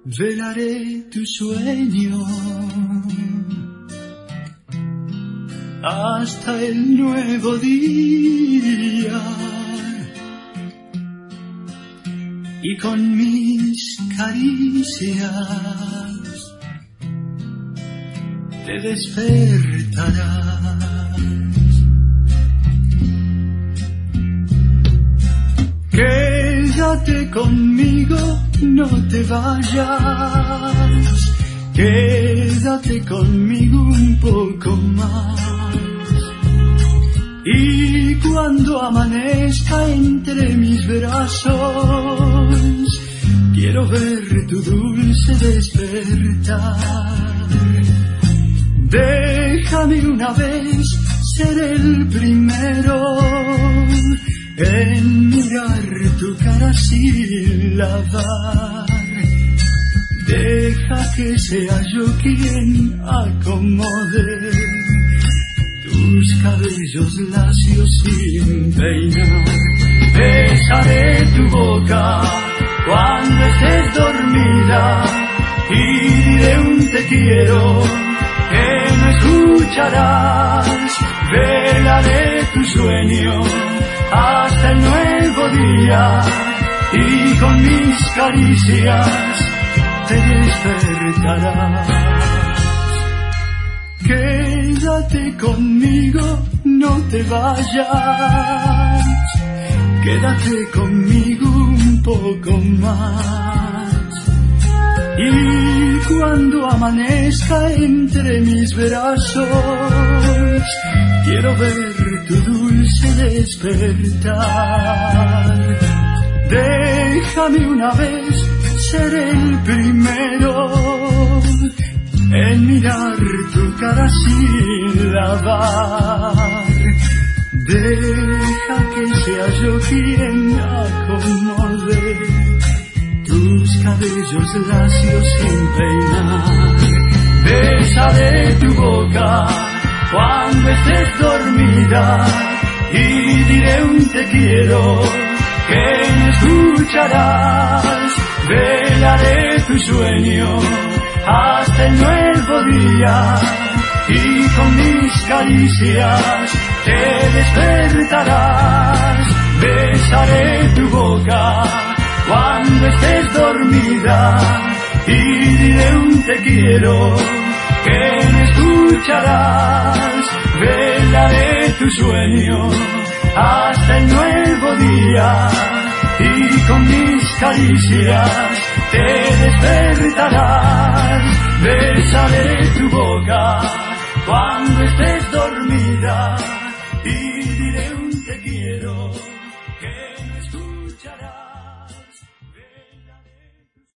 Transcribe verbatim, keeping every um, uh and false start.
Velaré tu sueño hasta el nuevo día, y con mis caricias te despertarás. Quédate conmigo, no te vayas, quédate conmigo un poco más. Y cuando amanezca entre mis brazos, quiero ver tu dulce despertar. Déjame una vez ser el primero en mirar tu cara sin lavar. Deja que sea yo quien acomode tus cabellos lacios sin peinar. Besaré tu boca cuando estés dormida y diré un te quiero que no escucharás. Velaré tu sueño hasta el nuevo día, y con mis caricias te despertarás. Quédate conmigo, no te vayas, quédate conmigo un poco más. Y cuando amanezca entre mis brazos, quiero ver tu dulce despertar. Déjame una vez ser el primero en mirar tu cara sin lavar. Deja que sea yo quien acomode tus cabellos lacios sin peinar. Besaré tu boca cuando estés dormida y diré un te quiero que no escucharás. Velaré tu sueño hasta el nuevo día, y con mis caricias te despertarás. Besaré tu boca cuando estés dormida y diré un te quiero que no escucharás. Velaré tu sueño hasta el nuevo día, y con mis caricias te despertarás. Besaré tu boca cuando estés dormida y diré un te quiero que no escucharás.